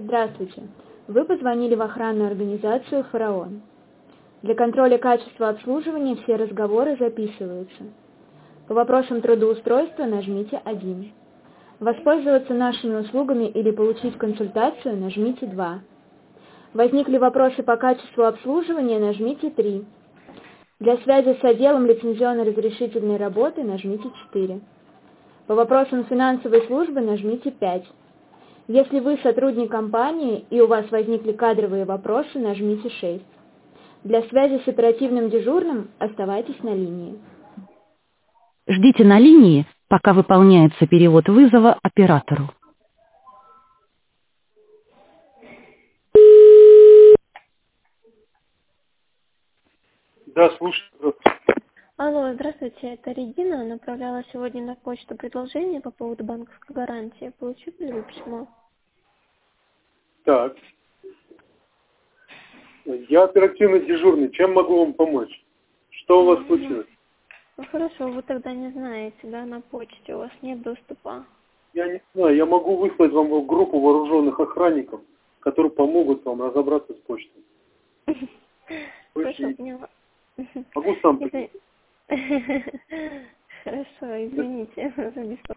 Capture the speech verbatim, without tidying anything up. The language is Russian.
Здравствуйте. Вы позвонили в охранную организацию «Фараон». Для контроля качества обслуживания все разговоры записываются. По вопросам трудоустройства нажмите один. Воспользоваться нашими услугами или получить консультацию нажмите два. Возникли вопросы по качеству обслуживания, нажмите три. Для связи с отделом лицензионно-разрешительной работы нажмите четыре. По вопросам финансовой службы нажмите пять. Если вы сотрудник компании и у вас возникли кадровые вопросы, нажмите шесть. Для связи с оперативным дежурным оставайтесь на линии. Ждите на линии, пока выполняется перевод вызова оператору. Да, слушаю. Алло, здравствуйте, это Регина. Направляла сегодня на почту предложение по поводу банковской гарантии. Получили ли вы письмо? Так. Я оперативно дежурный. Чем могу вам помочь? Что у вас случилось? Ну хорошо, вы тогда не знаете, да, на почте у вас нет доступа. Я не знаю, я могу выслать вам группу вооруженных охранников, которые помогут вам разобраться с почтой. Хорошо, поняла. Могу сам прийти. Хорошо, извините за беспокойство.